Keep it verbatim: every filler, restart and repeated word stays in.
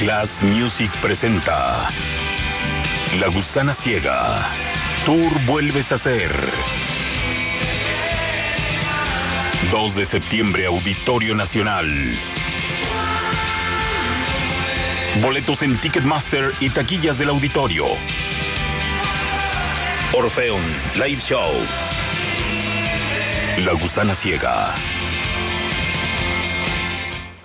Class Music presenta La Gusana Ciega. Tour Vuelves a Ser. dos de septiembre, Auditorio Nacional. Boletos en Ticketmaster y taquillas del auditorio. Orfeón Live Show. La Gusana Ciega.